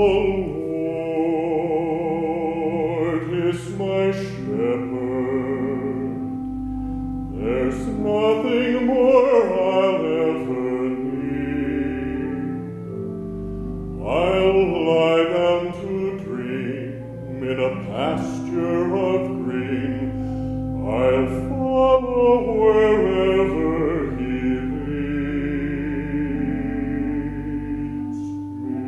Lord is my shepherd. There's nothing more I'll ever need. I'll lie down to dream in a pasture of green. I'll follow wherever he leads me.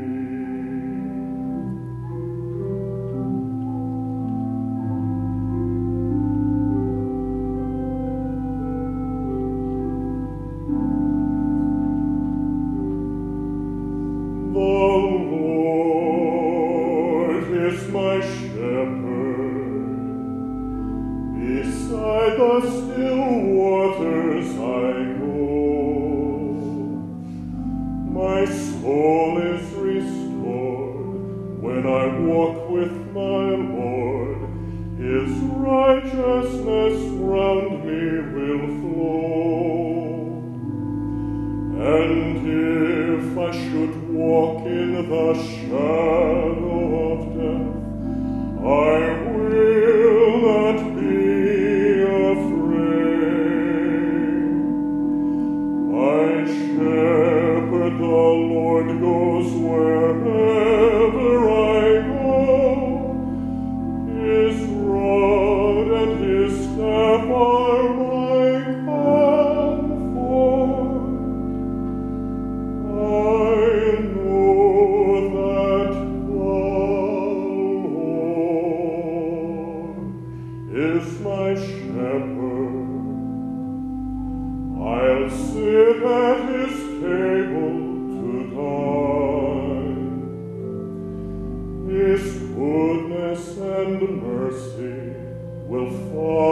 The Lord is my shepherd. Beside the still waters I go. My soul is restored when I walk with my Lord. His righteousness round me will flow. And if I should walk in the shadow of death, I will not be afraid. My shepherd, the Lord, goes wherever I go. His rod and his staff are my comfort. I know that the Lord is my shepherd. I'll sit at his table to dine. His goodness and mercy will follow